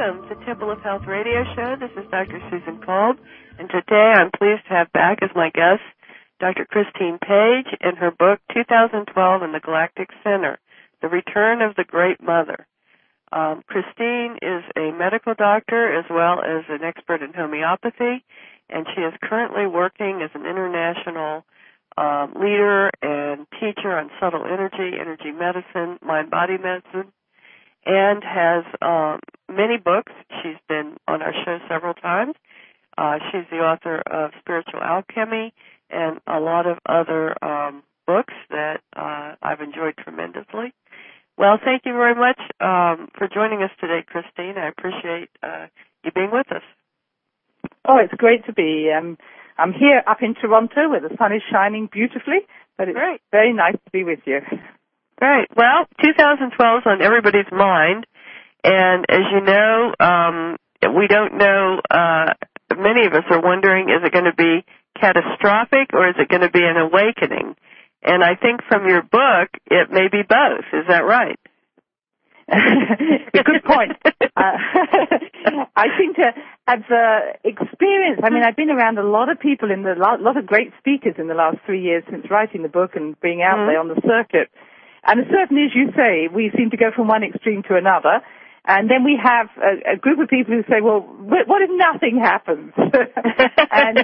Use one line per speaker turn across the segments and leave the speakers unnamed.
welcome to Temple of Health Radio Show. This is Dr. Susan Kolb, and today I'm pleased to have back as my guest Dr. Christine Page in her book 2012 in the Galactic Center, The Return of the Great Mother. Christine is a medical doctor as well as an expert in homeopathy, and she is currently working as an international leader and teacher on subtle energy medicine, mind-body medicine, and has many books. She's been on our show several times. She's the author of Spiritual Alchemy and a lot of other books that I've enjoyed tremendously. Well, thank you very much for joining us today, Christine. I appreciate you being with us.
Oh, it's great to be. I'm here up in Toronto where the sun is shining beautifully, but it's very nice to be with you.
Great. Well, 2012 is on everybody's mind, and as you know, we don't know, many of us are wondering, is it going to be catastrophic or is it going to be an awakening? And I think from your book, it may be both. Is that right?
Good point. I seem to have experienced, I've been around a lot of people, a lot of great speakers in the last 3 years since writing the book and being out there on the circuit. And it certainly, as you say, we seem to go from one extreme to another. And then we have a group of people who say, well, what if nothing happens? and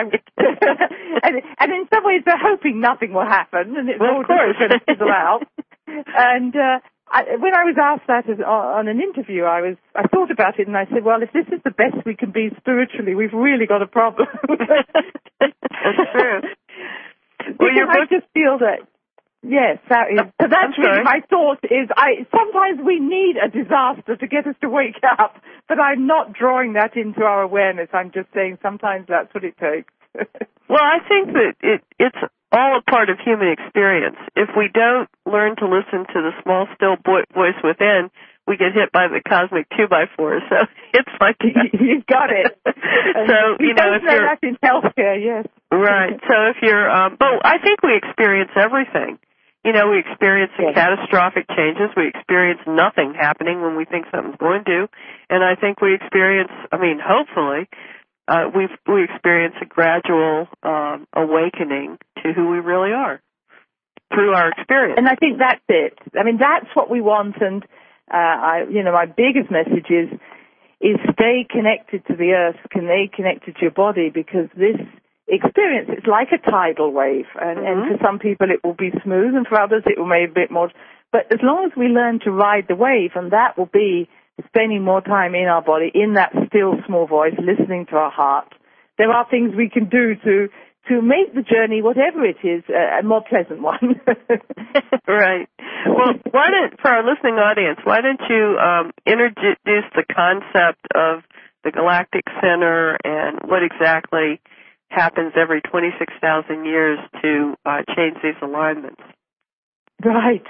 in some ways they're hoping nothing will happen, and it's all just going to fizzle out. And when I was asked that on an interview, I thought about it, and I said, well, if this is the best we can be spiritually, we've really got a problem.
That's true.
Well, I just feel that. Yes, that is. So that's really my thought is sometimes we need a disaster to get us to wake up, but I'm not drawing that into our awareness. I'm just saying sometimes that's what it takes.
Well, I think that it's all a part of human experience. If we don't learn to listen to the small, still voice within, we get hit by the cosmic 2x4. So it's like
you've got it.
So
if you're that in healthcare, yes.
Right. So if you're, but I think we experience everything. We experience the catastrophic changes. We experience nothing happening when we think something's going to. And I think we experience, hopefully, we experience a gradual awakening to who we really are through our experience.
And I think that's it. That's what we want. And, my biggest message is stay connected to the earth, stay connected to your body, because this experience, it's like a tidal wave, and for some people it will be smooth, and for others it will be a bit more. But as long as we learn to ride the wave, and that will be spending more time in our body, in that still small voice, listening to our heart, there are things we can do to make the journey, whatever it is, a more pleasant one.
Right. Well, for our listening audience, why don't you introduce the concept of the Galactic Center and what exactly happens every 26,000 years to change these alignments.
Right.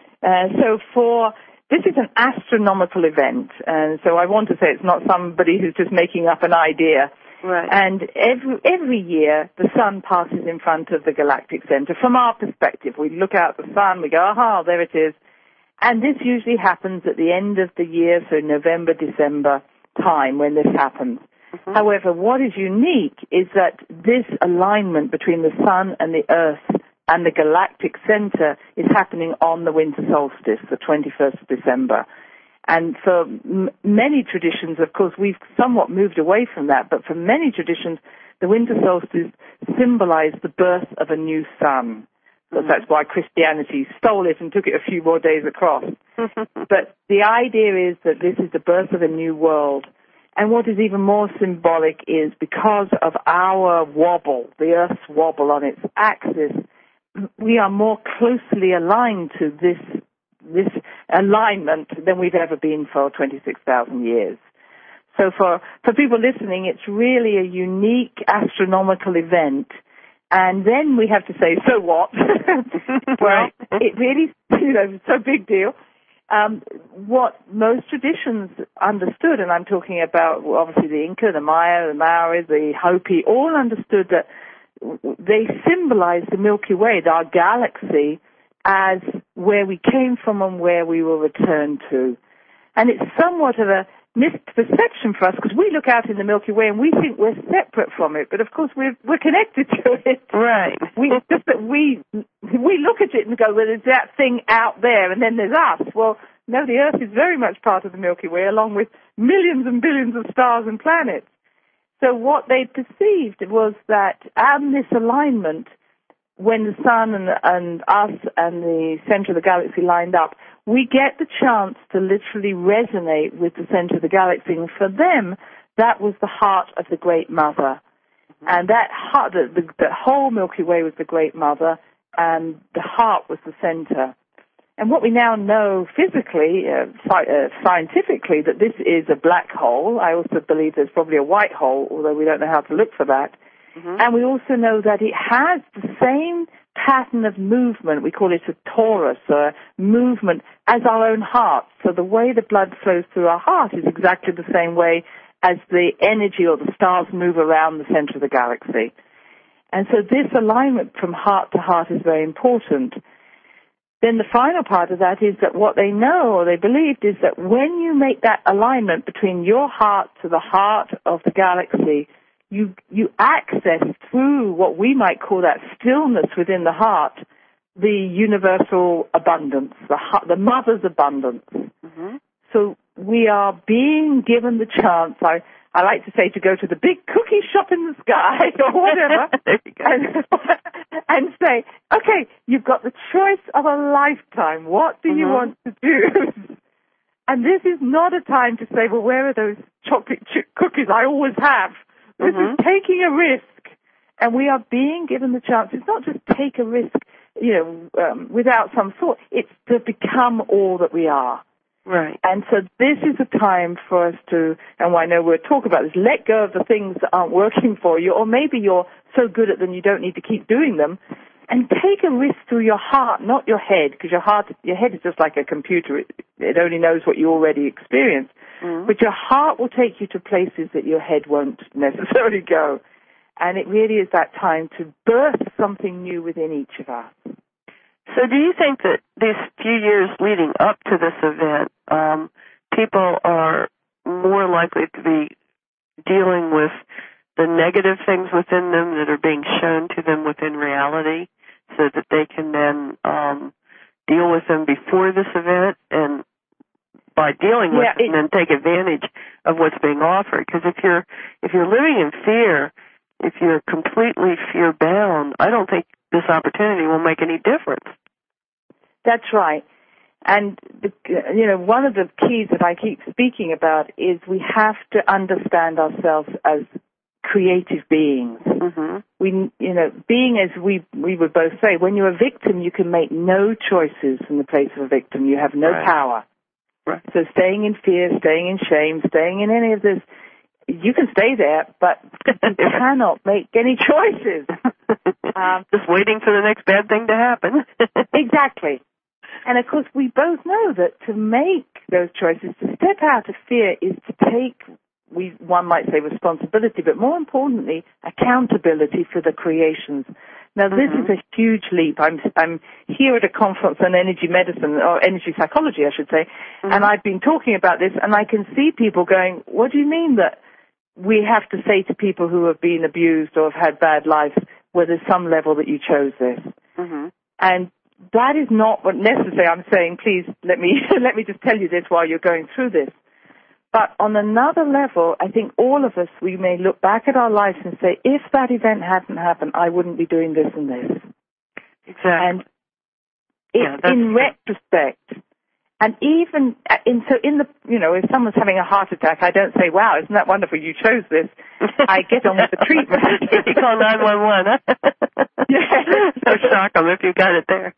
This is an astronomical event, and so I want to say it's not somebody who's just making up an idea.
Right.
And every year the sun passes in front of the Galactic Center. From our perspective, we look out at the sun, we go, aha, there it is. And this usually happens at the end of the year, so November, December time when this happens. Mm-hmm. However, what is unique is that this alignment between the sun and the earth and the galactic center is happening on the winter solstice, the 21st of December. And for many traditions, of course, we've somewhat moved away from that, but for many traditions, the winter solstice symbolized the birth of a new sun. So that's why Christianity stole it and took it a few more days across. But the idea is that this is the birth of a new world. And what is even more symbolic is because of our wobble, the Earth's wobble on its axis, we are more closely aligned to this alignment than we've ever been for 26,000 years. So for people listening, it's really a unique astronomical event. And then we have to say, so what? Well, it really, it's a big deal. What most traditions understood, and I'm talking about obviously the Inca, the Maya, the Maori, the Hopi, all understood that they symbolize the Milky Way, our galaxy, as where we came from and where we will return to. And it's somewhat of misperception for us because we look out in the Milky Way and we think we're separate from it, but of course we're connected to it.
Right.
We look at it and go, well, there's that thing out there, and then there's us. Well, no, the Earth is very much part of the Milky Way, along with millions and billions of stars and planets. So what they perceived was that our misalignment, when the sun and us and the center of the galaxy lined up, we get the chance to literally resonate with the center of the galaxy. And for them, that was the heart of the Great Mother. And that heart, the whole Milky Way was the Great Mother, and the heart was the center. And what we now know physically, scientifically, that this is a black hole. I also believe there's probably a white hole, although we don't know how to look for that. Mm-hmm. And we also know that it has the same pattern of movement. We call it a torus, or movement, as our own heart. So the way the blood flows through our heart is exactly the same way as the energy or the stars move around the center of the galaxy. And so this alignment from heart to heart is very important. Then the final part of that is that what they know or they believed is that when you make that alignment between your heart to the heart of the galaxy, you access through what we might call that stillness within the heart, the universal abundance, the mother's abundance. Mm-hmm. So we are being given the chance, I like to say, to go to the big cookie shop in the sky or whatever and say, okay, you've got the choice of a lifetime. What do you want to do? And this is not a time to say, well, where are those chocolate chip cookies I always have? This is taking a risk. And we are being given the chance. It's not just take a risk, without some thought. It's to become all that we are.
Right.
And so this is a time for us to, and I know we'll talk about this, let go of the things that aren't working for you, or maybe you're so good at them you don't need to keep doing them, and take a risk through your heart, not your head, because your head is just like a computer. It only knows what you already experienced. Mm-hmm. But your heart will take you to places that your head won't necessarily go. And it really is that time to birth something new within each of us.
So do you think that these few years leading up to this event, people are more likely to be dealing with the negative things within them that are being shown to them within reality so that they can then deal with them before this event and by dealing with it, and then take advantage of what's being offered? Because if you're living in fear, if you're completely fear-bound, I don't think this opportunity will make any difference.
That's right. And, one of the keys that I keep speaking about is we have to understand ourselves as creative beings. Mm-hmm. Being as we would both say, when you're a victim, you can make no choices in the place of a victim. You have no power. Right. So staying in fear, staying in shame, staying in any of this, you can stay there, but you cannot make any choices.
Just waiting for the next bad thing to happen.
Exactly. And, of course, we both know that to make those choices, to step out of fear is to take, one might say, responsibility, but more importantly, accountability for the creations. Now, this is a huge leap. I'm here at a conference on energy medicine, or energy psychology, I should say, and I've been talking about this, and I can see people going, what do you mean that we have to say to people who have been abused or have had bad lives, where there's some level that you chose this? Mm-hmm. And that is not what necessarily I'm saying. Please let me just tell you this while you're going through this. But on another level, I think all of us, we may look back at our lives and say, if that event hadn't happened, I wouldn't be doing this and this.
Exactly.
And it's in retrospect. And even if someone's having a heart attack, I don't say, wow, isn't that wonderful, you chose this. I get on with the treatment.
You call 911, huh?
Yeah.
So shock them if you got it there.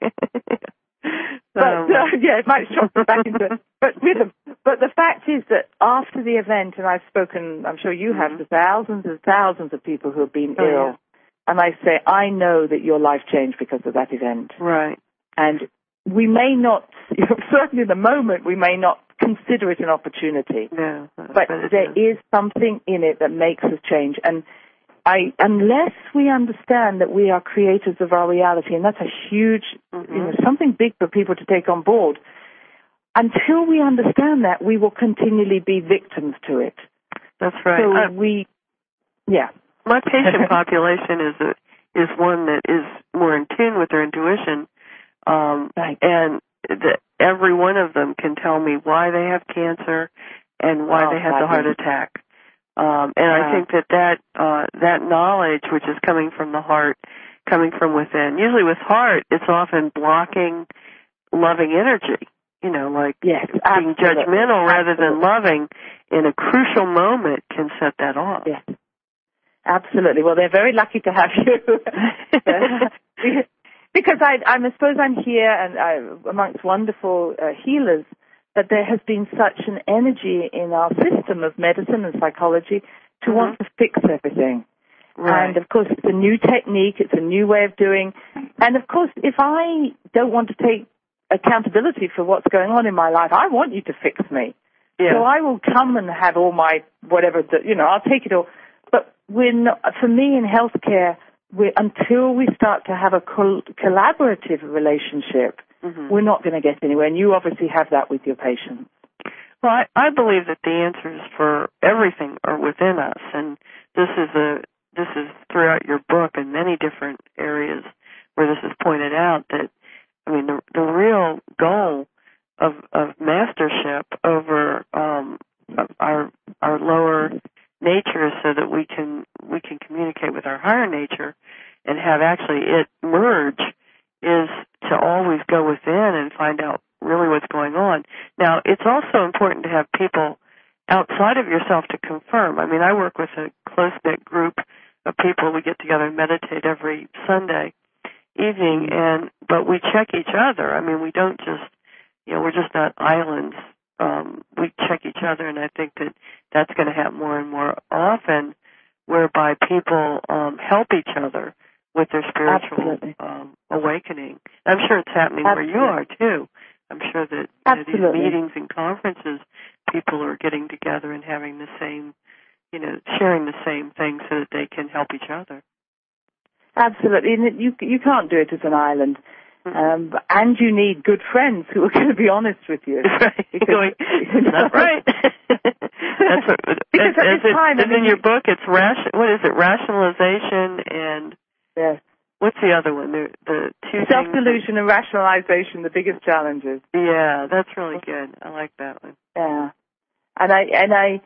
It might shock them back into it. But the fact is that after the event, and I've spoken, I'm sure you have, to thousands and thousands of people who have been ill, yeah. And I say, I know that your life changed because of that event.
Right.
And we may not, certainly in the moment, we may not consider it an opportunity. Yeah, but there is something in it that makes us change. And unless we understand that we are creators of our reality, and that's a huge, something big for people to take on board, until we understand that, we will continually be victims to it.
That's right.
So
my patient population is one that is more in tune with their intuition,
right.
And every one of them can tell me why they have cancer and why they had the heart attack. And I think that knowledge, which is coming from the heart, coming from within. Usually with heart, it's often blocking loving energy, like being judgmental rather than loving in a crucial moment can set that off.
Yes. Absolutely. Well, they're very lucky to have you. Because I suppose I'm here and amongst wonderful healers, that there has been such an energy in our system of medicine and psychology to want to fix everything. Right. And, of course, it's a new technique. It's a new way of doing. And, of course, if I don't want to take accountability for what's going on in my life, I want you to fix me. Yeah. So I will come and have all my whatever, I'll take it all. But for me in healthcare, until we start to have a collaborative relationship, we're not going to get anywhere. And you obviously have that with your patients.
Well, I believe that the answers for everything are within us, and this is throughout your book in many different areas where this is pointed out that, the real goal of mastership over our lower nature is so that we can communicate with our higher nature and have actually it merge, is to always go within and find out really what's going on. Now, it's also important to have people outside of yourself to confirm. I work with a close-knit group of people. We get together and meditate every Sunday evening, but we check each other. We don't just, we're just not islands. We check each other, and I think that that's going to happen more and more often, whereby people help each other with their spiritual awakening. I'm sure it's happening where you are, too. I'm sure that these meetings and conferences, people are getting together and having the same, sharing the same thing so that they can help each other.
Absolutely. And you can't do it as an island. And you need good friends who are going to be honest with you.
Right. That's right. That's what,
because at this time,
in your book, it's rationalization and what's the other one? The two
self-delusion and rationalization, the biggest challenges.
Yeah, that's really good. I like that one.
Yeah, and I,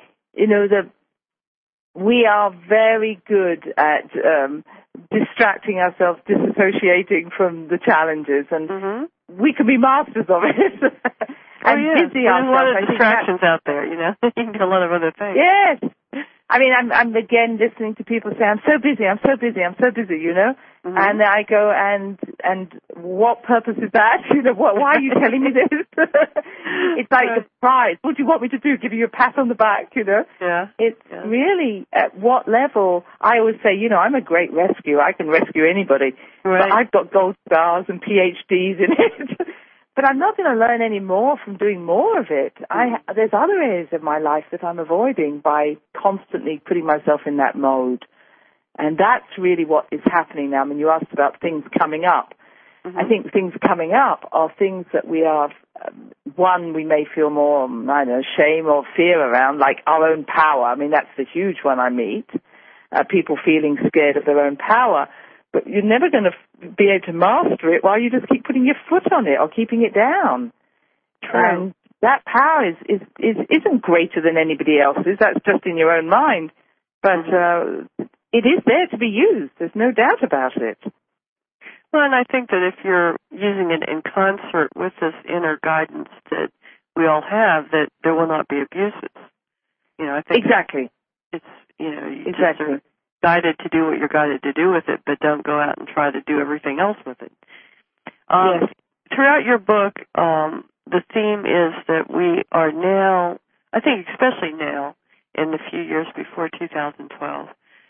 we are very good at distracting ourselves, disassociating from the challenges, and we can be masters of it. And busy ourselves.
There's a lot of distractions out there, You can do a lot of other things.
Yes. I'm again listening to people say, I'm so busy, And I go, and what purpose is that? Why are you telling me this? It's like the prize. What do you want me to do? Give you a pat on the back,
Yeah.
It's really at what level. I always say, I'm a great rescue. I can rescue anybody.
Right.
But I've got gold stars and PhDs in it. But I'm not going to learn any more from doing more of it. There's other areas of my life that I'm avoiding by constantly putting myself in that mode. And that's really what is happening now. You asked about things coming up. I think things coming up are things that we are, one, we may feel more, shame or fear around, like our own power. That's the huge one I meet, people feeling scared of their own power. But you're never going to be able to master it while you just keep putting your foot on it or keeping it down.
True.
And that power isn't greater than anybody else's. That's just in your own mind. But it is there to be used. There's no doubt about it.
Well, and I think that if you're using it in concert with this inner guidance that we all have, that there will not be abuses. I think
exactly.
It's you just are guided to do what you're guided to do with it, but don't go out and try to do everything else with it.
Yes.
Throughout your book, the theme is that we are now, I think especially now, in the few years before 2012,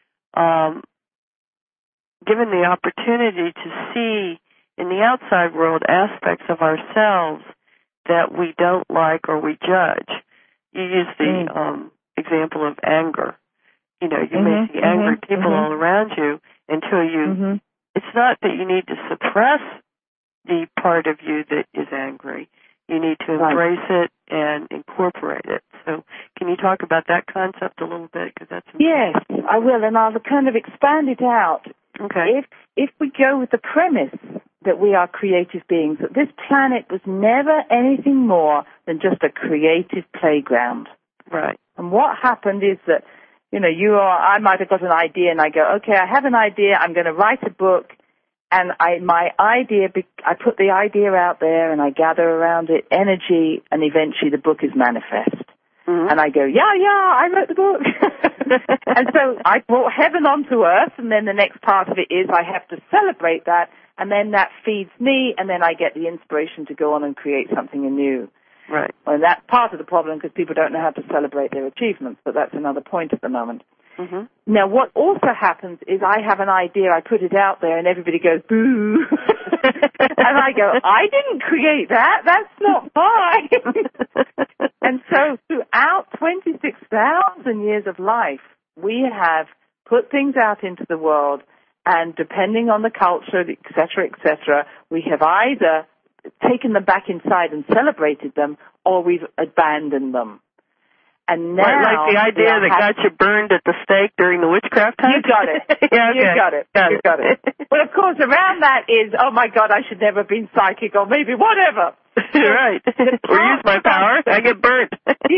given the opportunity to see in the outside world aspects of ourselves that we don't like or we judge. You use the example of anger. You may see angry people all around you until you, it's not that you need to suppress the part of you that is angry. You need to embrace it and incorporate it. So can you talk about that concept a little bit? Because that's
Yes, I will, and I'll kind of expand it out.
Okay.
If we go with the premise that we are creative beings, that this planet was never anything more than just a creative playground.
Right.
And what happened is that, I might have got an idea, and I go, okay, I have an idea, I'm going to write a book, and I put the idea out there, and I gather around it energy, and eventually the book is manifest. Mm-hmm. And I go, yeah, I wrote the book. And so I brought heaven onto earth, and then the next part of it is I have to celebrate that, and then that feeds me, and then I get the inspiration to go on and create something anew.
Right.
Well, that's part of the problem because people don't know how to celebrate their achievements, but that's another point at the moment.
Mm-hmm.
Now, what also happens is I have an idea, I put it out there, and everybody goes, boo. And I go, I didn't create that. That's not mine. And so throughout 26,000 years of life, we have put things out into the world, and depending on the culture, et cetera, we have either taken them back inside and celebrated them, or we've abandoned them. And now,
like the idea that got you burned at the stake during the witchcraft time?
You got it.
Yeah, okay.
You got it. But of course, around that is, oh my God, I should never have been psychic, or maybe whatever.
Right. Or use my power, I get burnt.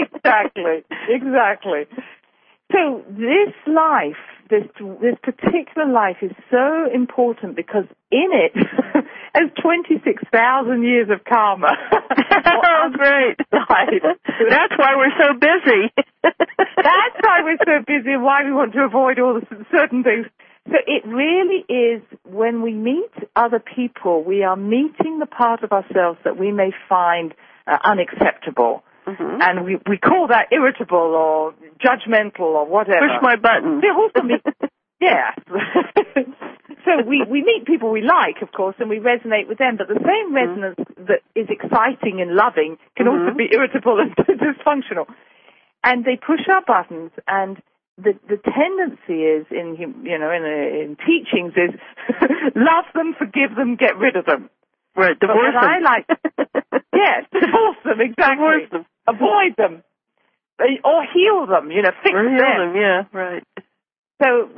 Exactly. So this life, this particular life is so important because in it has 26,000 years of karma.
Oh, great. That's why we're so busy.
That's why we're so busy and why we want to avoid all the certain things. So it really is, when we meet other people, we are meeting the part of ourselves that we may find unacceptable. Mm-hmm. And we call that irritable or judgmental or whatever.
Push my button.
Yeah. So we meet people we like, of course, and we resonate with them, but the same resonance that is exciting and loving can also be irritable and dysfunctional. And they push our buttons, and the tendency is in teachings is love them, forgive them, get rid of them.
Right, divorce them.
Yes, divorce them, exactly.
Divorce them.
Avoid them. Or heal them, fix
or heal
them.
them, yeah, right.
So,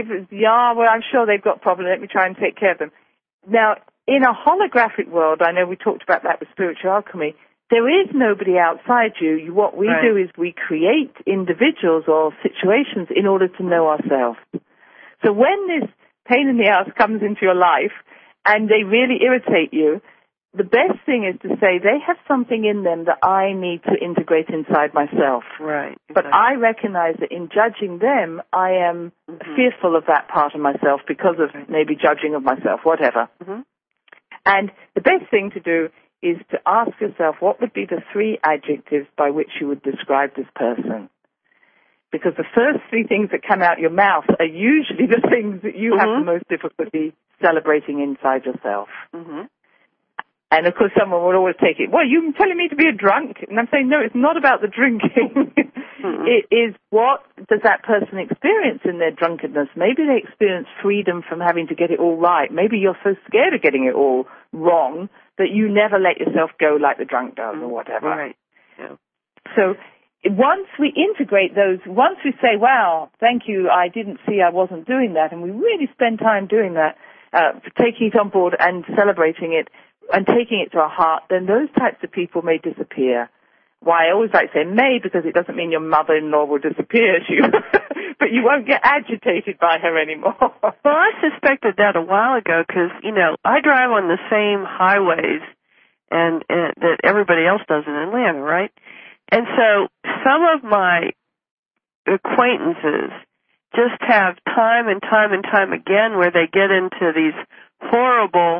I'm sure they've got problems, let me try and take care of them. Now, in a holographic world, I know we talked about that with spiritual alchemy, there is nobody outside you. What we do is we create individuals or situations in order to know ourselves. So when this pain in the ass comes into your life and they really irritate you, the best thing is to say they have something in them that I need to integrate inside myself.
Right. Exactly.
But I recognize that in judging them, I am fearful of that part of myself because of maybe judging of myself, whatever. Mm-hmm. And the best thing to do is to ask yourself, what would be the 3 adjectives by which you would describe this person? Because the first 3 things that come out your mouth are usually the things that you have the most difficulty celebrating inside yourself. Mm-hmm. And, of course, someone will always take it, well, you're telling me to be a drunk? And I'm saying, no, it's not about the drinking. It is what does that person experience in their drunkenness. Maybe they experience freedom from having to get it all right. Maybe you're so scared of getting it all wrong that you never let yourself go like the drunk does or whatever.
Right. Yeah.
So once we integrate those, once we say, wow, thank you, I didn't see I wasn't doing that, and we really spend time doing that, taking it on board and celebrating it, and taking it to our heart, then those types of people may disappear. Why I always like to say may, because it doesn't mean your mother-in-law will disappear, but you won't get agitated by her anymore.
Well, I suspected that a while ago because, I drive on the same highways and that everybody else does in Atlanta, right? And so some of my acquaintances just have time and time again where they get into these horrible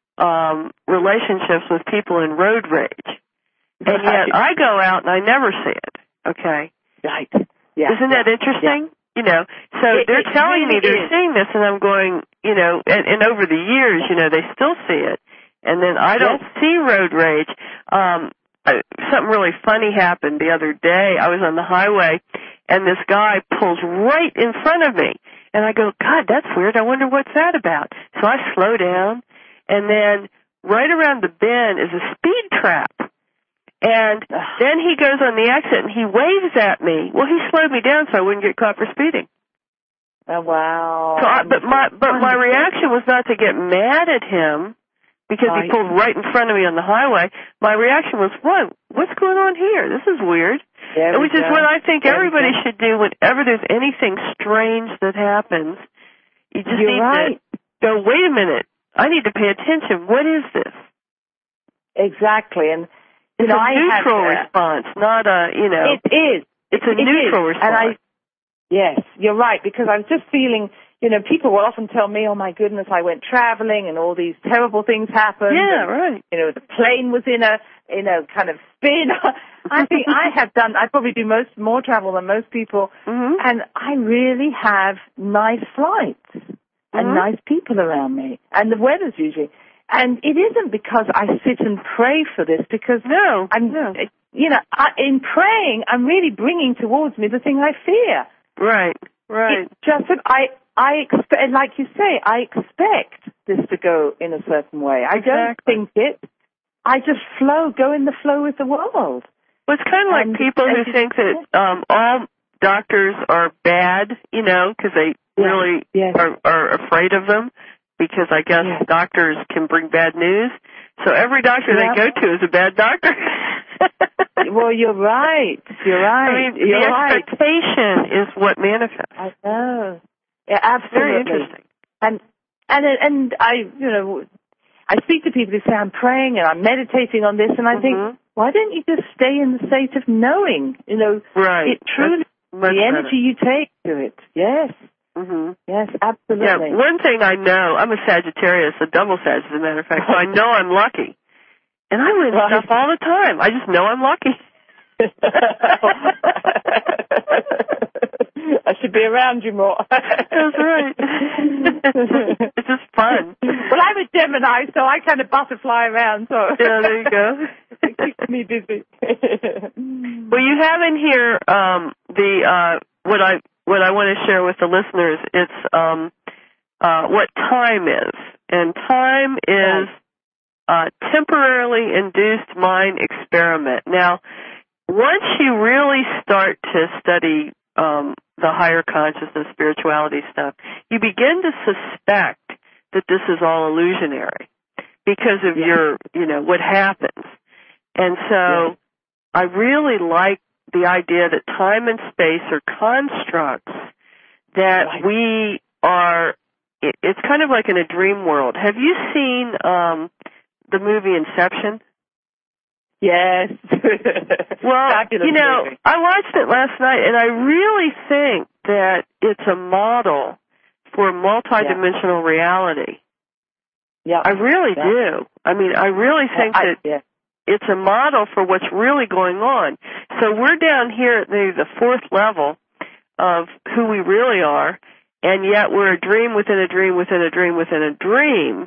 relationships with people in road rage. And yet I go out and I never see it. Okay.
Right. Yeah.
Isn't that interesting? Yeah. So they're telling me they're seeing this and I'm going, and over the years, they still see it. And then I don't see road rage. Something really funny happened the other day. I was on the highway and this guy pulls right in front of me. And I go, God, that's weird. I wonder what's that about. So I slow down. And then right around the bend is a speed trap. And then he goes on the exit and he waves at me. Well, he slowed me down so I wouldn't get caught for speeding.
Oh, wow.
So but my reaction was not to get mad at him because he pulled right in front of me on the highway. My reaction was, what's going on here? This is weird. Which is what I think everybody should do whenever there's anything strange that happens. You just need to go, wait a minute, I need to pay attention. What is this?
Exactly. And
it's a neutral response, not a,
It is.
It's a neutral response.
Yes, you're right, because I'm just feeling, people will often tell me, oh my goodness, I went traveling and all these terrible things happened.
Yeah,
and,
right.
The plane was in a kind of spin. I think I probably do more travel than most people, and I really have nice flights and nice people around me, and the weather's usually. And it isn't because I sit and pray for this, because in praying, I'm really bringing towards me the thing I fear.
Right.
It's just that I expect, like you say, I expect this to go in a certain way. I don't think it. I just go in the flow with the world.
Well, it's kind of like people who think that all doctors are bad, because they really are afraid of them, because I guess doctors can bring bad news. So every doctor they go to is a bad doctor.
Well, you're right.
I mean, the expectation is what manifests.
I know. Yeah, absolutely.
Very interesting.
And I speak to people who say, I'm praying and I'm meditating on this, and I think, why don't you just stay in the state of knowing?
Right.
It truly, the energy you take to it. Yes. Yes, absolutely.
Yeah, one thing I know, I'm a Sagittarius, a double Sag, as a matter of fact, so I know I'm lucky. And I win stuff all the time. I just know I'm lucky.
I should be around you more.
That's right. It's just fun.
Well, I'm a Gemini, so I kind of butterfly around. So
yeah, there you go.
It keeps me busy.
Well, you have in here what I want to share with the listeners. It's what time is, and time is temporarily induced mind experiment. Now, once you really start to study the higher consciousness, spirituality stuff, you begin to suspect that this is all illusionary because of your, what happens. And so I really like the idea that time and space are constructs that we are, it's kind of like in a dream world. Have you seen the movie Inception?
Yes.
Well,
movie.
I watched it last night, and I really think that it's a model for multidimensional reality. Yeah, I really do. I mean, I really think that it's a model for what's really going on. So we're down here at the fourth level of who we really are, and yet we're a dream within a dream within a dream within a dream.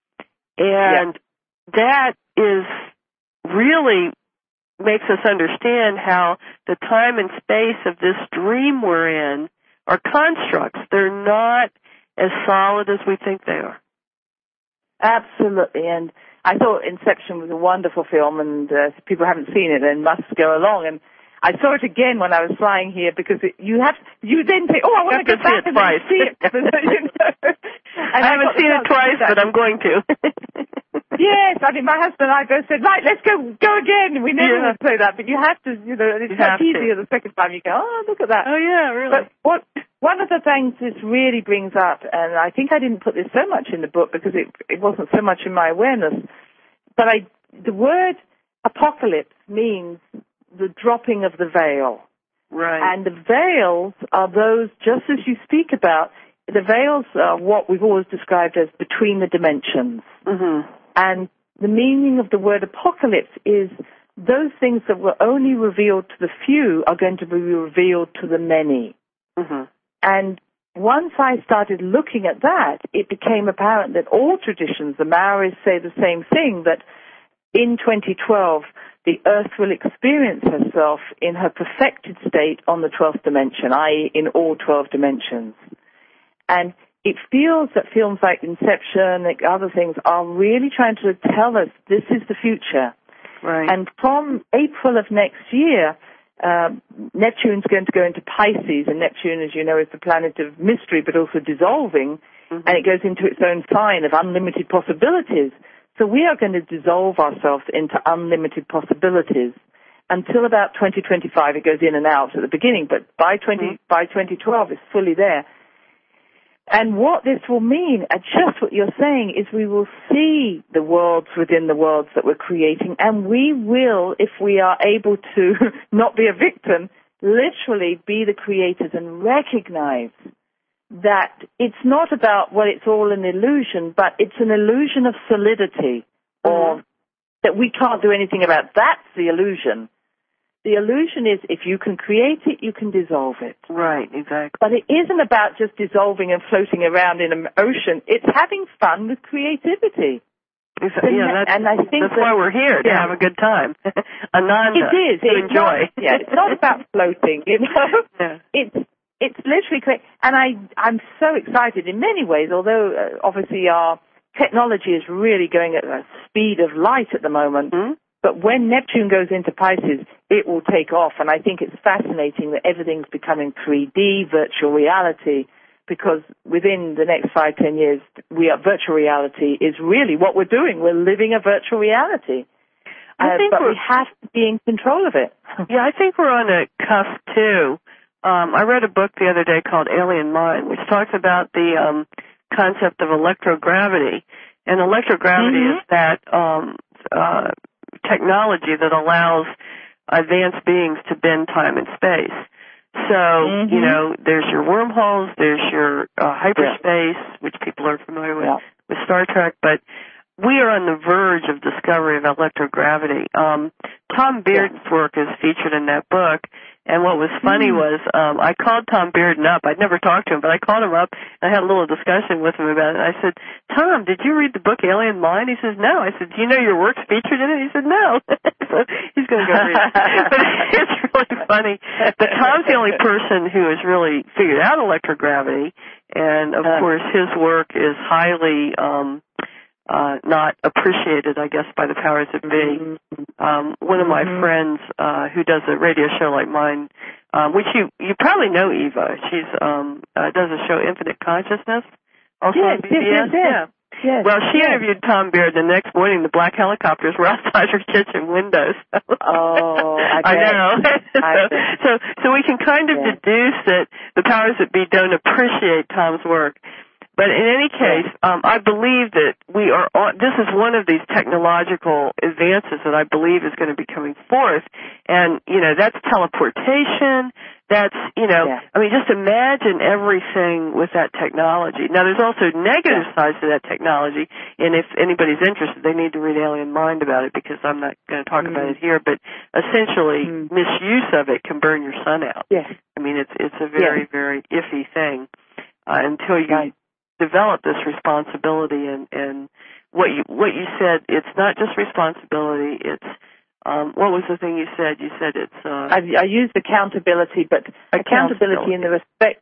And that is really makes us understand how the time and space of this dream we're in are constructs. They're not as solid as we think they are.
Absolutely. And I thought Inception was a wonderful film, and if people haven't seen it, then must go along. And I saw it again when I was flying here, because you then say, I want to go back and see it.
I haven't seen it twice, but I'm going to.
Yes, I mean, my husband and I both said, right, let's go again. We never would say that, but you have to, it's much easier the second time. You go, look at that.
Oh, yeah, really.
But one of the things this really brings up, and I think I didn't put this so much in the book because it wasn't so much in my awareness, but the word apocalypse means the dropping of the veil.
Right.
And the veils are those, just as you speak about, the veils are what we've always described as between the dimensions. Mm-hmm. And the meaning of the word apocalypse is those things that were only revealed to the few are going to be revealed to the many. Mm-hmm. And once I started looking at that, it became apparent that all traditions, the Maoris say the same thing, that in 2012, the Earth will experience herself in her perfected state on the 12th dimension, i.e. in all 12 dimensions. And it feels that films like Inception, like other things, are really trying to tell us this is the future.
Right.
And from April of next year, Neptune's going to go into Pisces, and Neptune, as you know, is the planet of mystery, but also dissolving, and it goes into its own sign of unlimited possibilities. So we are going to dissolve ourselves into unlimited possibilities until about 2025. It goes in and out at the beginning, but by 2012, it's fully there. And what this will mean, just what you're saying, is we will see the worlds within the worlds that we're creating, and we will, if we are able to not be a victim, literally be the creators and recognize that it's not about, well, it's all an illusion, but it's an illusion of solidity, or that we can't do anything about. That's the illusion. The illusion is if you can create it, you can dissolve it.
Right, exactly.
But it isn't about just dissolving and floating around in an ocean. It's having fun with creativity.
Yeah,
and I think
that's why we're here, to have a good time. Ananda,
it is.
to enjoy.
It's not about floating, you know.
Yeah.
It's literally great. And I'm so excited in many ways, although obviously our technology is really going at the speed of light at the moment. Mm-hmm. But when Neptune goes into Pisces, it will take off. And I think it's fascinating that everything's becoming 3D, virtual reality, because within the next 5-10 years, virtual reality is really what we're doing. We're living a virtual reality. But we have to be in control of it.
Yeah, I think we're on a cusp, too. I read a book the other day called Alien Mind, which talks about the concept of electrogravity. And electrogravity is that technology that allows advanced beings to bend time and space. So, you know, there's your wormholes, there's your hyperspace, which people are familiar with Star Trek, but we are on the verge of discovery of electrogravity. Tom Bearden's work is featured in that book, and what was funny was I called Tom Bearden up. I'd never talked to him, but I called him up, and I had a little discussion with him about it. I said, Tom, did you read the book Alien Mind? He says, no. I said, do you know your work's featured in it? He said, no. So he's going to go read it. But it's really funny. But Tom's the only person who has really figured out electrogravity, and, of course, his work is highly not appreciated, I guess, by the powers that be. One of my friends who does a radio show like mine, which you probably know, Eva. She's does a show, Infinite Consciousness, also on PBS.
Yes,
well, she interviewed Tom Beard the next morning. The black helicopters were outside her kitchen windows. I know. So we can kind of deduce that the powers that be don't appreciate Tom's work. But in any case, I believe that we are this is one of these technological advances that I believe is going to be coming forth. And, you know, that's teleportation. That's, you know, I mean, just imagine everything with that technology. Now, there's also negative sides to that technology. And if anybody's interested, they need to read Alien Mind about it, because I'm not going to talk about it here. But essentially, misuse of it can burn your sun out.
Yes.
I mean, it's a very, very iffy thing until you develop this responsibility, and what you said, it's not just responsibility, it's what was the thing you said? You said it's
I used accountability, but accountability in the respect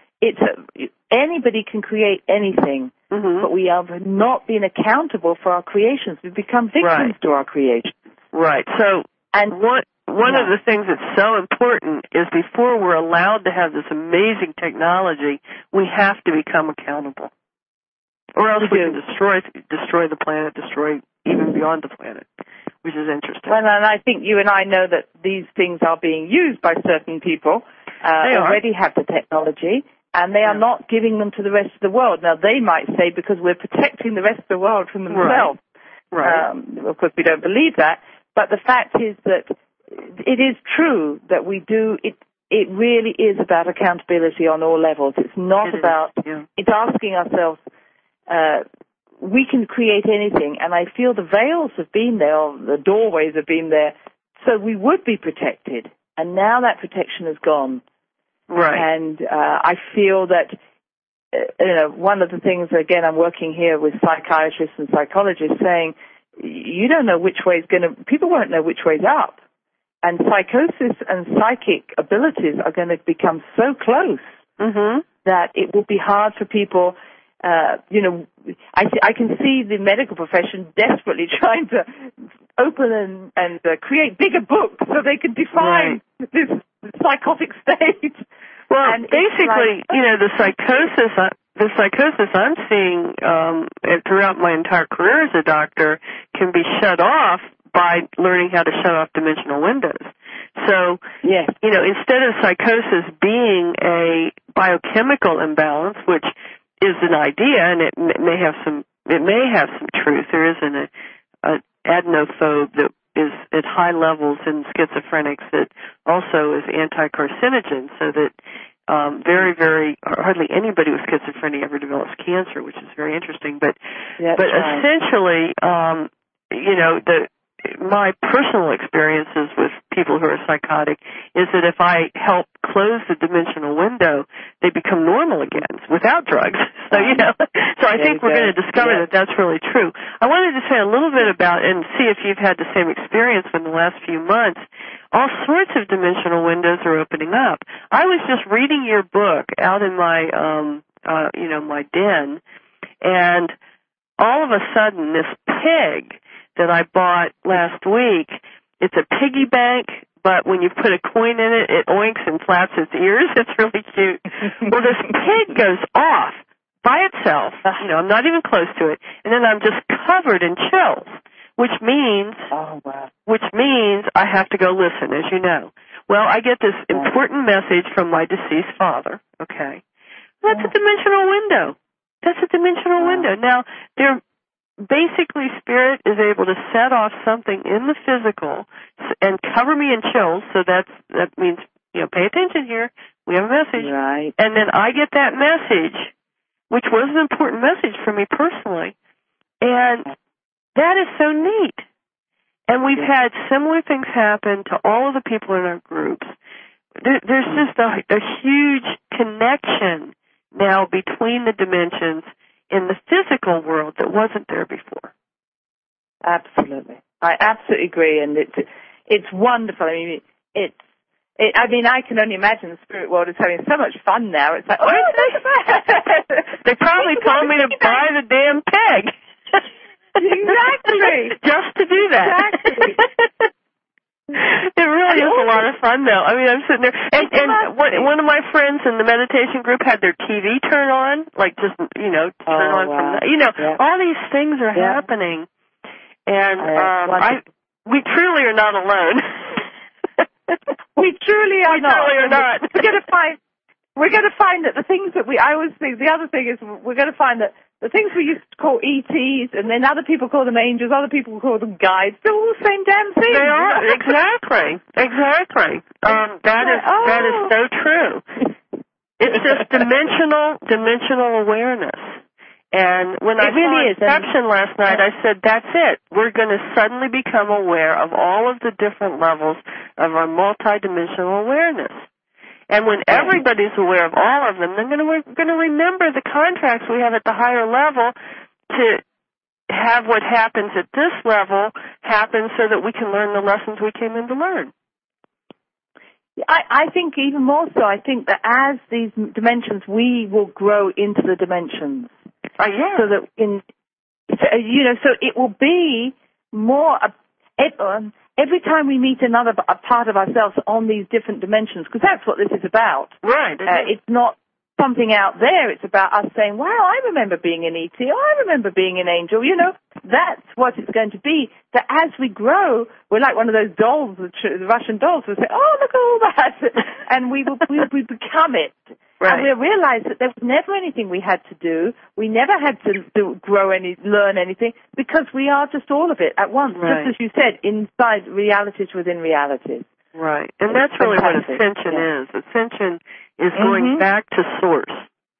anybody can create anything, but we have not been accountable for our creations. We've become victims to our creations.
Right. So one of the things that's so important is before we're allowed to have this amazing technology, we have to become accountable. Or else we can destroy the planet, destroy even beyond the planet, which is interesting.
Well, and I think you and I know that these things are being used by certain people who already have the technology, and they are not giving them to the rest of the world. Now, they might say because we're protecting the rest of the world from themselves.
Right.
Of course, we don't believe that. But the fact is that it is true that we do it. It really is about accountability on all levels. It's not about. It's asking ourselves. We can create anything, and I feel the veils have been there, or the doorways have been there, so we would be protected. And now that protection is gone.
Right.
And I feel that. One of the things, again, I'm working here with psychiatrists and psychologists, saying you don't know which way is going to. People won't know which way's up. And psychosis and psychic abilities are going to become so close that it will be hard for people. I can see the medical profession desperately trying to open and create bigger books so they could define this psychotic state.
Well,
and
basically, the psychosis I'm seeing throughout my entire career as a doctor can be shut off by learning how to shut off dimensional windows. So,
yes.
Instead of psychosis being a biochemical imbalance, which is an idea, and it may have some truth. There is an adenophobe that is at high levels in schizophrenics that also is anti-carcinogen, so that hardly anybody with schizophrenia ever develops cancer, which is very interesting. But essentially, my personal experiences with people who are psychotic is that if I help close the dimensional window, they become normal again without drugs. So, so I think we're going to discover that that's really true. I wanted to say a little bit about, and see if you've had the same experience in the last few months. All sorts of dimensional windows are opening up. I was just reading your book out in my, my den, and all of a sudden this pig that I bought last week, it's a piggy bank, but when you put a coin in it, it oinks and flaps its ears. It's really cute. Well, this pig goes off by itself. I'm not even close to it. And then I'm just covered in chills, which means I have to go listen, as you know. Well, I get this important message from my deceased father, okay? That's a dimensional window. Now, basically, spirit is able to set off something in the physical and cover me in chills, so that means, pay attention here. We have a message.
Right.
And then I get that message, which was an important message for me personally. And that is so neat. And we've had similar things happen to all of the people in our groups. There's just a huge connection now between the dimensions in the physical world that wasn't there before.
Absolutely. I absolutely agree, and it's wonderful. I can only imagine the spirit world is having so much fun now. It's like,
they probably told me to buy the damn pig.
Exactly.
Just to do that.
Exactly.
It really is a lot of fun, though. I mean, I'm sitting there, and one of my friends in the meditation group had their TV turn on, like just, turn on from the, all these things are happening, and we truly are not alone.
We truly are not.
We truly are not.
We're going to find that the things that I always think, the other thing is we're going to find that the things we used to call ETs, and then other people call them angels, other people call them guides, they're all the same damn thing.
They are, exactly. That is so true. It's just dimensional awareness. And when I saw Inception last night, I said, that's it. We're going to suddenly become aware of all of the different levels of our multidimensional awareness. And when everybody's aware of all of them, then we're going to remember the contracts we have at the higher level to have what happens at this level happen so that we can learn the lessons we came in to learn.
I think even more so. I think that as these dimensions, we will grow into the dimensions. So that so it will be more. Every time we meet another part of ourselves on these different dimensions, because that's what this is about.
Right.
It's not something out there. It's about us saying, wow, I remember being an ET. I remember being an angel. That's what it's going to be. That as we grow, we're like one of those dolls, the Russian dolls. We'll say, oh, look at all that. And we become it. Right. And we'll realize that there was never anything we had to do. We never had to learn anything, because we are just all of it at once. Right. Just as you said, inside realities within realities.
Right. And that's really what ascension is. Ascension is going back to source.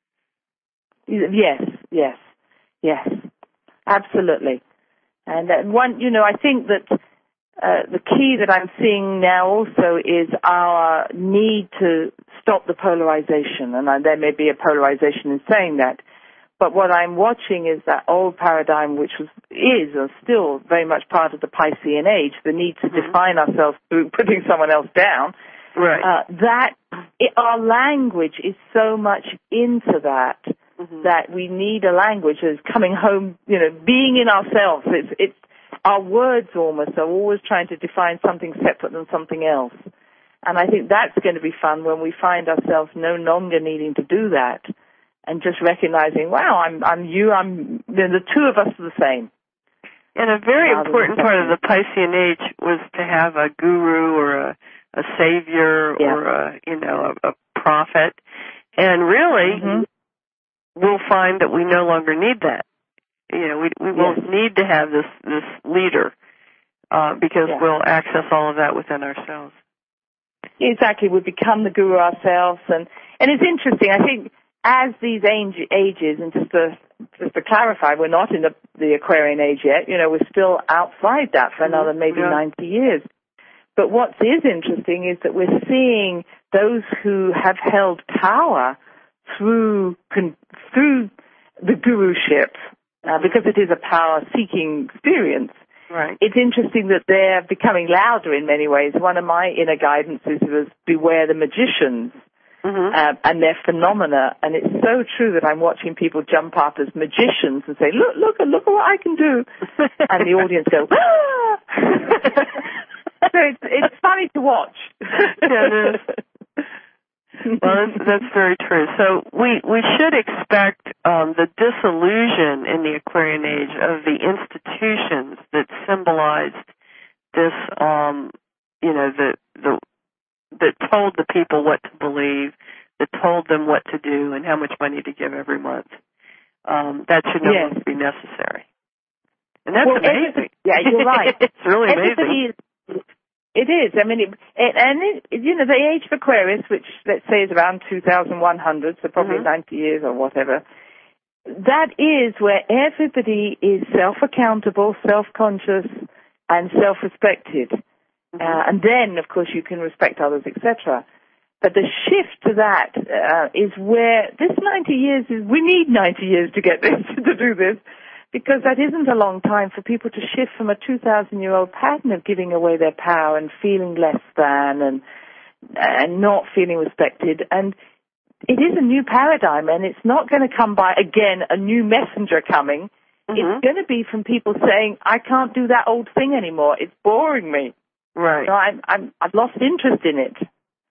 Yes. Absolutely. And I think that the key that I'm seeing now also is our need to stop the polarization. And there may be a polarization in saying that. But what I'm watching is that old paradigm, which is still very much part of the Piscean age, the need to define ourselves through putting someone else down.
Right.
Our language is so much into that that we need a language that's coming home, being in ourselves. our words almost are always trying to define something separate than something else. And I think that's going to be fun when we find ourselves no longer needing to do that and just recognizing, wow, I'm you, the two of us are the same.
And a very important part of the Piscean age was to have a guru or a savior or a prophet. And really, we'll find that we no longer need that. We won't need to have this leader because we'll access all of that within ourselves.
Exactly, we become the guru ourselves, and it's interesting. I think as these ages, and just to clarify, we're not in the Aquarian age yet. We're still outside that for another maybe 90 years. But what is interesting is that we're seeing those who have held power through the guruship, because it is a power-seeking experience.
Right.
It's interesting that they're becoming louder in many ways. One of my inner guidances was beware the magicians and their phenomena. And it's so true that I'm watching people jump up as magicians and say, look at what I can do. And the audience go, ah! So it's funny to watch.
Yeah, it is. Well, that's very true. So we should expect the dissolution in the Aquarian age of the institutions that symbolized this, that told the people what to believe, that told them what to do and how much money to give every month. That should no longer be necessary. And that's amazing.
Yeah, you're right.
It's really amazing.
It is. I mean, the age of Aquarius, which let's say is around 2100, so probably 90 years or whatever, that is where everybody is self-accountable, self-conscious, and self-respected. And then, of course, you can respect others, etc. But the shift to that is where this 90 years is, we need 90 years to get this, to do this. Because that isn't a long time for people to shift from a 2,000-year-old pattern of giving away their power and feeling less than and not feeling respected. And it is a new paradigm, and it's not going to come by, again, a new messenger coming. It's going to be from people saying, I can't do that old thing anymore. It's boring me.
Right.
I've lost interest in it.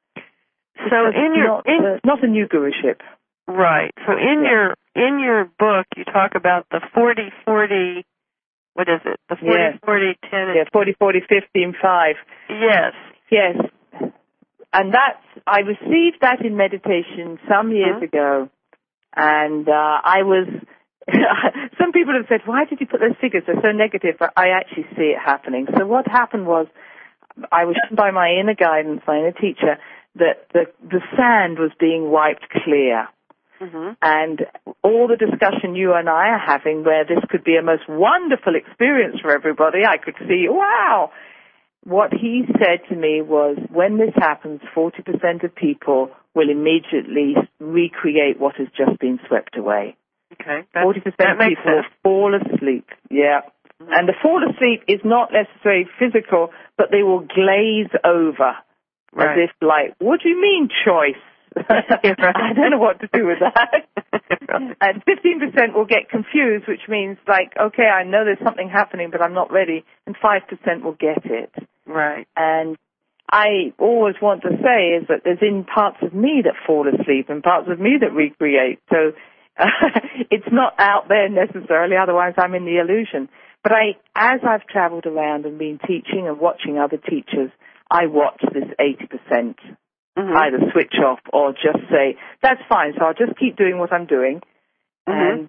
So
not a new guruship.
Right. So in your book, you talk about the 40-40. What is it? The 40-40-10.
Yeah, 40-40-15-5. Yes. And I received that in meditation some years ago, and I was. Some people have said, "Why did you put those figures? They're so negative." But I actually see it happening. So what happened was, I was shown by my inner guidance, my inner teacher, that the sand was being wiped clear. And all the discussion you and I are having, where this could be a most wonderful experience for everybody, I could see, wow. What he said to me was, when this happens, 40% of people will immediately recreate what has just been swept away.
Okay.
40% of people will fall asleep. Yeah. And the fall asleep is not necessarily physical, but they will glaze over. As if like, what do you mean choice? I don't know what to do with that. And 15% will get confused, which means like, okay, I know there's something happening, but I'm not ready. And 5% will get it.
Right.
And I always want to say is that there's in parts of me that fall asleep and parts of me that recreate. So it's not out there necessarily, otherwise I'm in the illusion. But as I've traveled around and been teaching and watching other teachers, I watch this 80%. Either switch off or just say, that's fine, so I'll just keep doing what I'm doing. And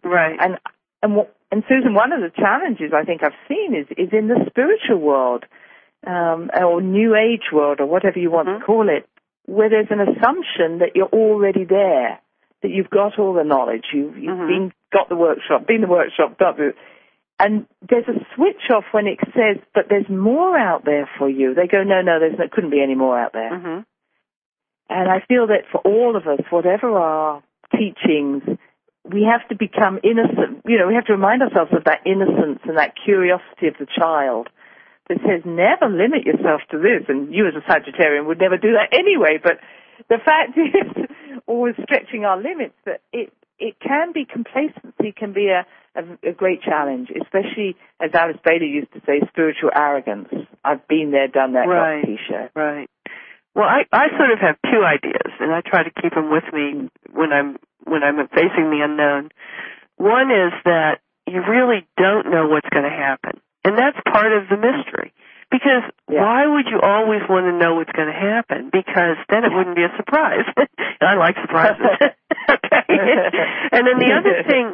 Susan, one of the challenges I think I've seen is in the spiritual world, or New Age world, or whatever you want to call it, where there's an assumption that you're already there, that you've got all the knowledge, you've been the workshop, done it. And there's a switch off when it says, but there's more out there for you. They go, no, there couldn't be any more out there. And I feel that for all of us, whatever our teachings, we have to become innocent. We have to remind ourselves of that innocence and that curiosity of the child that says, never limit yourself to this. And you as a Sagittarian would never do that anyway. But the fact is, always stretching our limits, that it can be complacency, can be a great challenge, especially, as Alice Bailey used to say, spiritual arrogance. I've been there, done that,
right,
got T-shirt.
Right. Well, I sort of have two ideas, and I try to keep them with me when I'm facing the unknown. One is that you really don't know what's going to happen, and that's part of the mystery. Because why would you always want to know what's going to happen? Because then it wouldn't be a surprise. And I like surprises. Okay. And then the other thing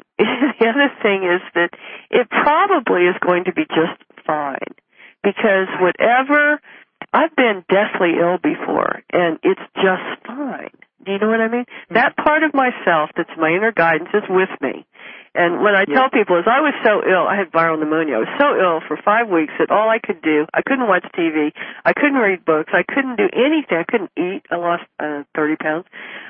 is that it probably is going to be just fine. Because whatever, I've been deathly ill before, and it's just fine. Do you know what I mean? That part of myself that's my inner guidance is with me. And what I tell people is I was so ill, I had viral pneumonia. I was so ill for 5 weeks that all I could do, I couldn't watch TV, I couldn't read books, I couldn't do anything, I couldn't eat. I lost 30 pounds.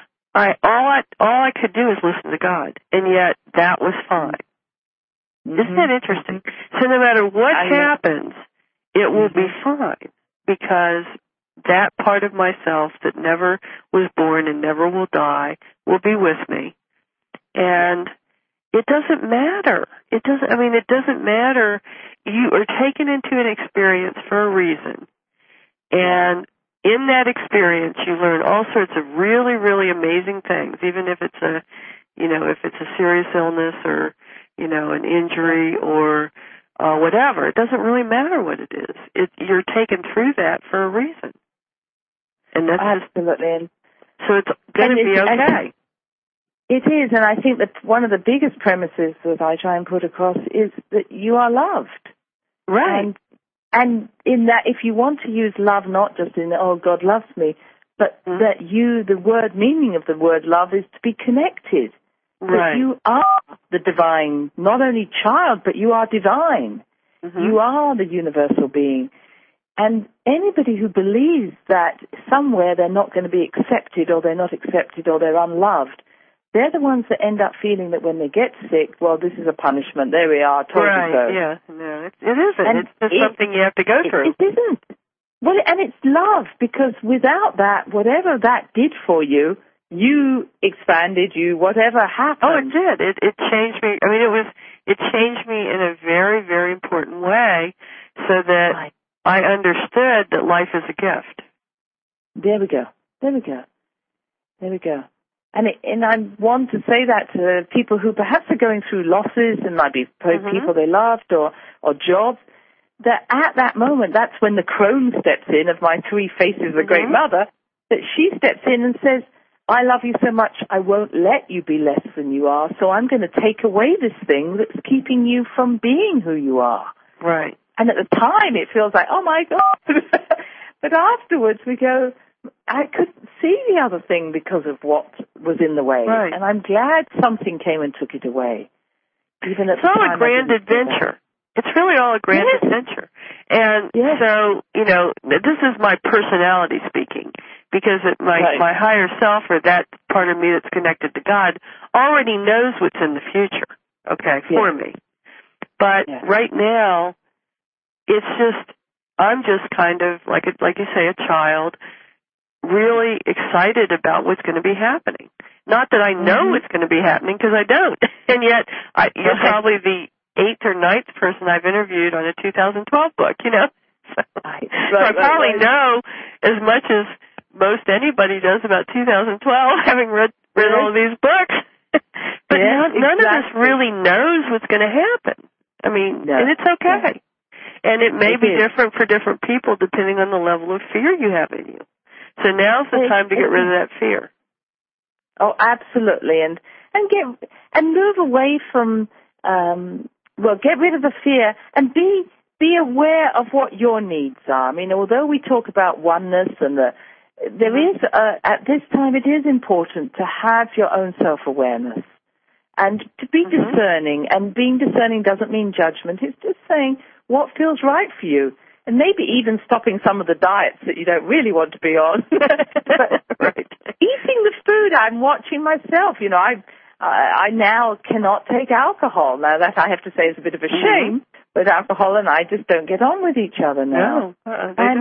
All I could do is listen to God, and yet that was fine. Isn't that interesting? So no matter what happens, it will be fine, because that part of myself that never was born and never will die will be with me. And it doesn't matter. It doesn't matter. You are taken into an experience for a reason. And in that experience, you learn all sorts of really, really amazing things, even if it's a serious illness or, an injury or whatever. It doesn't really matter what it is. You're taken through that for a reason. And that's
absolutely.
So it's going to be okay.
It is, and I think that one of the biggest premises that I try and put across is that you are loved.
Right.
And in that, if you want to use love not just in, oh, God loves me, but that the meaning of the word love is to be connected.
Right.
That you are the divine, not only child, but you are divine. You are the universal being. And anybody who believes that somewhere they're not going to be accepted or they're not accepted or they're unloved, they're the ones that end up feeling that when they get sick, well, this is a punishment. There we are, told you so.
Yeah, no, it isn't. And it's just something you have to go through.
It isn't. Well, and it's love, because without that, whatever that did for you, you expanded, whatever happened.
Oh, it did. It changed me. I mean, it changed me in a very, very important way, so that I understood that life is a gift.
There we go. And I want to say that to people who perhaps are going through losses, and might be people they loved or jobs, that at that moment, that's when the crone steps in, of my three faces, the Great Mother, that she steps in and says, I love you so much, I won't let you be less than you are, so I'm going to take away this thing that's keeping you from being who you are.
Right.
And at the time, it feels like, oh, my God. But afterwards, we go, I couldn't see the other thing because of what was in the way.
Right.
And I'm glad something came and took it away. Even at
it's all a grand adventure. It's really all a grand adventure. And so, this is my personality speaking, because my higher self, or that part of me that's connected to God, already knows what's in the future, for me. But right now, I'm just kind of, like you say, a child, really excited about what's going to be happening. Not that I know what's going to be happening, because I don't. And yet, you're probably the 8th or 9th person I've interviewed on a 2012 book, So I probably know as much as most anybody does about 2012, having read all of these books. But none of us really knows what's going to happen. I mean, and it's okay. And it may be different for different people depending on the level of fear you have in you. So now's the time to get rid of that fear.
Oh, absolutely. And move away from, get rid of the fear and be aware of what your needs are. I mean, although we talk about oneness and there is, at this time, it is important to have your own self-awareness and to be discerning. And being discerning doesn't mean judgment. It's just saying what feels right for you. And maybe even stopping some of the diets that you don't really want to be on. But eating the food, I'm watching myself. I now cannot take alcohol. Now, that I have to say is a bit of a shame, but alcohol and I just don't get on with each other now.
No, they don't.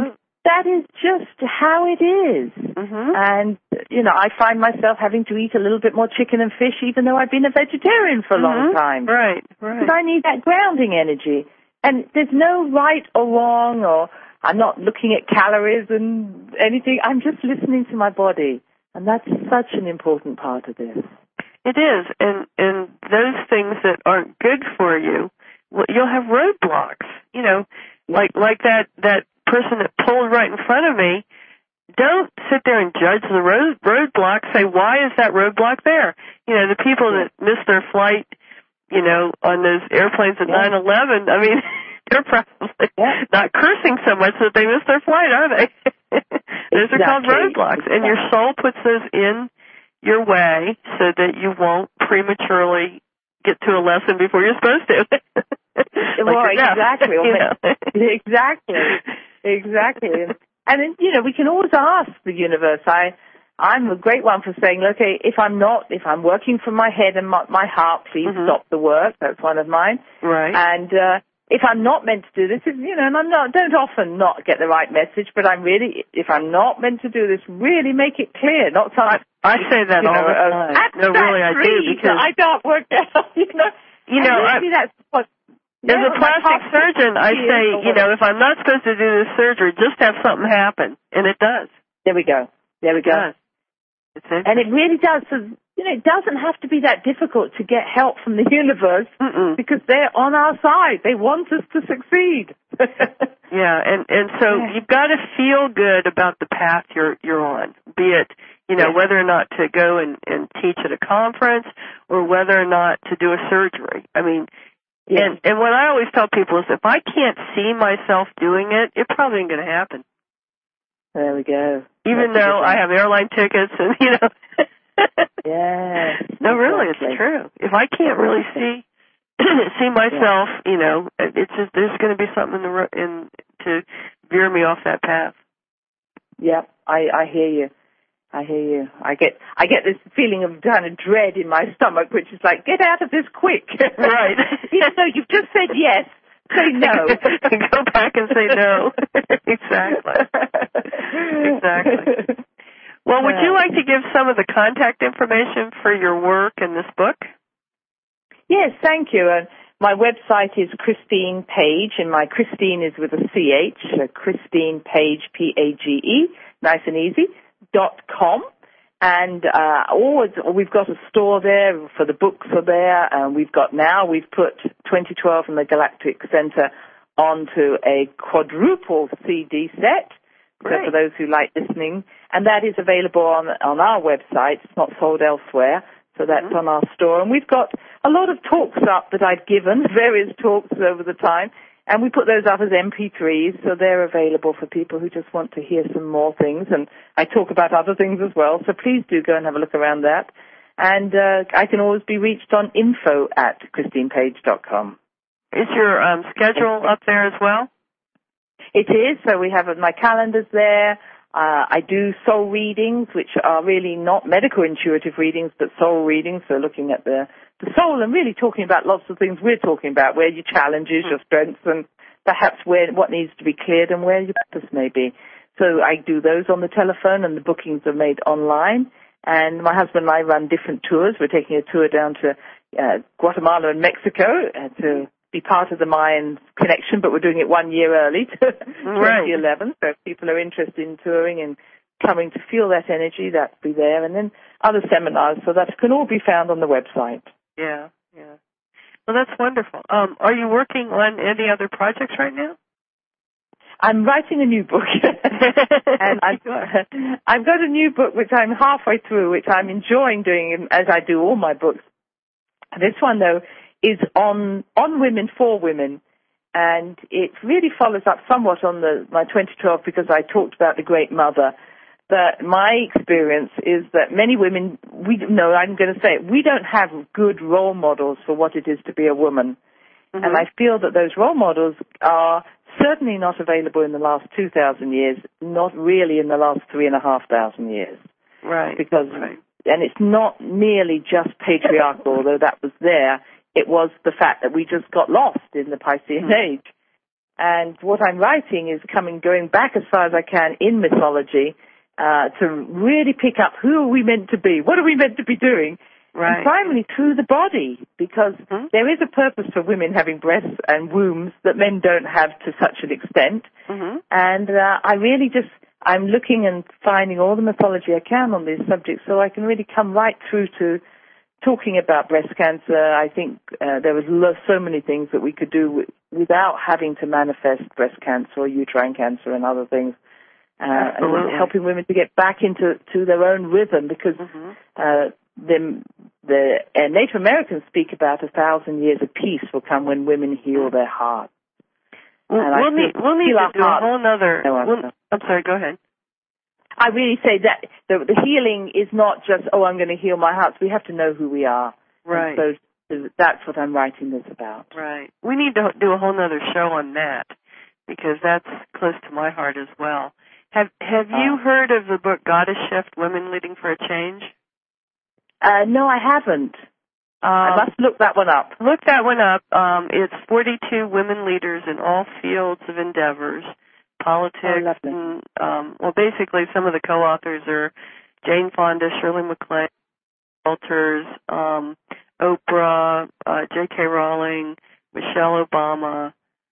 that is just how it is.
Mm-hmm.
And, I find myself having to eat a little bit more chicken and fish even though I've been a vegetarian for a long time.
Right.
Because I need that grounding energy. And there's no right or wrong, or I'm not looking at calories and anything. I'm just listening to my body. And that's such an important part of this.
It is. And those things that aren't good for you, you'll have roadblocks. Like that person that pulled right in front of me. Don't sit there and judge the roadblock. Say, why is that roadblock there? The people that miss their flight, on those airplanes at 9/11, I mean, they're probably not cursing so much that they miss their flight, are they? Those are called roadblocks. And your soul puts those in your way so that you won't prematurely get to a lesson before you're supposed to.
Exactly. Exactly. And then, we can always ask the universe. I'm a great one for saying, okay, if I'm working from my head and my heart, please stop the work. That's one of mine.
Right.
And if I'm not meant to do this, and don't often not get the right message, but if I'm not meant to do this, really make it clear. Not something.
I say that all the time. No, really, I do, because
I can't work out. Maybe that's what.
As a plastic surgeon, I say, if I'm not supposed to do this surgery, just have something happen. And it does.
There we go.
It does.
And it really does. So, it doesn't have to be that difficult to get help from the universe because they're on our side. They want us to succeed.
Yeah, and so you've got to feel good about the path you're on, be it, whether or not to go and teach at a conference or whether or not to do a surgery. I mean, and what I always tell people is if I can't see myself doing it, it probably ain't going to happen.
There we go.
Even though I have airline tickets and,
Yeah.
No, really, it's true. If I can't really see myself, it's just, there's going to be something to veer me off that path.
Yeah, I hear you. I get this feeling of kind of dread in my stomach, which is like, get out of this quick.
Right.
Even though you've just said yes, say no.
Go back and say no. Exactly. Well, would you like to give some of the contact information for your work in this book?
Yes, thank you. My website is Christine Page, and my Christine is with a CH, Christine Page, Page, nice and easy, .com. And we've got a store there for the books are there. And we've put 2012 from the Galactic Center onto a quadruple CD set. So for those who like listening. And that is available on our website. It's not sold elsewhere. So that's on our store. And we've got a lot of talks up that I've given, various talks over the time. And we put those up as MP3s, so they're available for people who just want to hear some more things. And I talk about other things as well, so please do go and have a look around that. And I can always be reached on info@christinepage.com.
Is your schedule up there as well?
It is, so we have my calendars there. I do soul readings, which are really not medical intuitive readings, but soul readings, so looking at the soul and really talking about lots of things we're talking about, where your challenges, your strengths, and perhaps what needs to be cleared and where your purpose may be. So I do those on the telephone, and the bookings are made online. And my husband and I run different tours. We're taking a tour down to Guatemala and Mexico to be part of the Mayan connection, but we're doing it 1 year early to 2011. So if people are interested in touring and coming to feel that energy, that'll be there. And then other seminars, so that can all be found on the website.
Yeah. Well, that's wonderful. Are you working on any other projects right now?
I'm writing a new book. And I've got a new book which I'm halfway through, which I'm enjoying doing as I do all my books. This one, though, is on women for women. And it really follows up somewhat on my 2012 because I talked about the Great Mother. But my experience is that many women, we don't have good role models for what it is to be a woman. Mm-hmm. And I feel that those role models are certainly not available in the last 2,000 years, not really in the last 3,500 years.
Right.
And it's not merely just patriarchal, although that was there. It was the fact that we just got lost in the Piscean age. And what I'm writing is going back as far as I can in mythology to really pick up who are we meant to be, what are we meant to be doing,
right.
and primarily through the body, because there is a purpose for women having breasts and wombs that men don't have to such an extent. And I'm looking and finding all the mythology I can on these subjects so I can really come right through to talking about breast cancer. I think there was so many things that we could do without having to manifest breast cancer or uterine cancer and other things. And helping women to get back into their own rhythm, because the Native Americans speak about 1,000 years of peace will come when women heal their heart.
We'll need to do a whole nother. I'm sorry, go ahead.
I really say that the healing is not just, I'm going to heal my heart. We have to know who we are.
Right.
And so that's what I'm writing this about.
Right. We need to do a whole nother show on that, because that's close to my heart as well. Have you heard of the book Goddess Shift, Women Leading for a Change?
No, I haven't. I must look that one up.
Look that one up. It's 42 women leaders in all fields of endeavors, politics. And, basically some of the co-authors are Jane Fonda, Shirley MacLaine, Walters, Oprah, J.K. Rowling, Michelle Obama,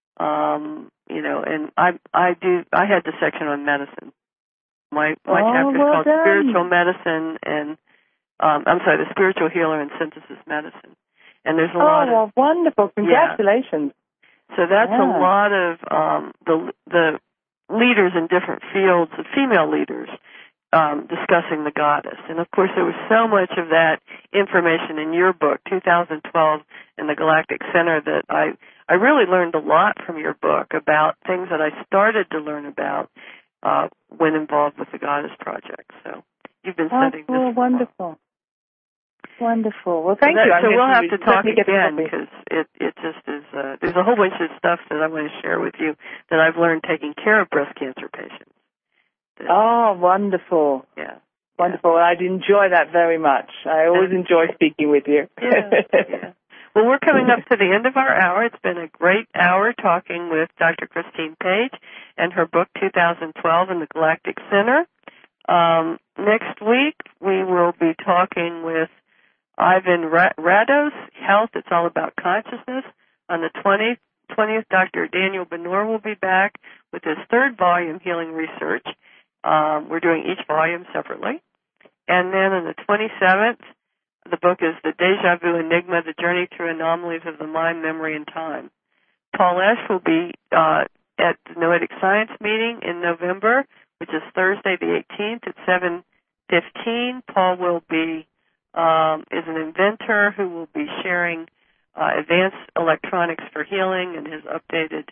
and I had the section on medicine. My chapter is called Spiritual Medicine and the Spiritual Healer and Synthesis Medicine. And there's a lot of
wonderful. Congratulations.
Yeah. So that's a lot of the leaders in different fields, the female leaders, discussing the goddess. And of course there was so much of that information in your book, 2012, in the Galactic Center, that I really learned a lot from your book about things that I started to learn about when involved with the Goddess Project. So you've been studying this.
Oh, wonderful. Wonderful. Well, thank you.
So we'll have to talk again, because it just is, there's a whole bunch of stuff that I want to share with you that I've learned taking care of breast cancer patients.
Wonderful.
Yeah.
Wonderful. I'd enjoy that very much. I always enjoy speaking with you.
Yeah. Well, we're coming up to the end of our hour. It's been a great hour talking with Dr. Christine Page and her book, 2012, in the Galactic Center. Next week, we will be talking with Ivan Rados, Health, It's All About Consciousness. On the 20th, Dr. Daniel Benor will be back with his third volume, Healing Research. We're doing each volume separately. And then on the 27th, the book is The Deja Vu Enigma, The Journey Through Anomalies of the Mind, Memory, and Time. Paul Esch will be at the Noetic Science meeting in November, which is Thursday the 18th at 7:15. Paul will be is an inventor who will be sharing advanced electronics for healing and his updated,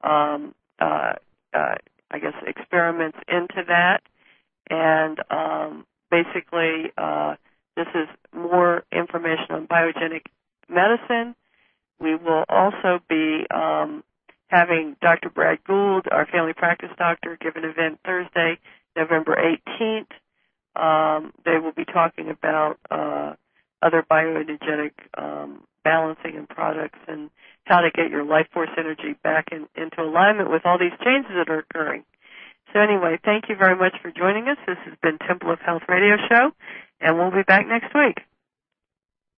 experiments into that. And basically, this is more information on biogenic medicine. We will also be having Dr. Brad Gould, our family practice doctor, give an event Thursday, November 18th. They will be talking about other bioenergetic balancing and products and how to get your life force energy back into alignment with all these changes that are occurring. So anyway, thank you very much for joining us. This has been Temple of Health Radio Show, and we'll be back next week.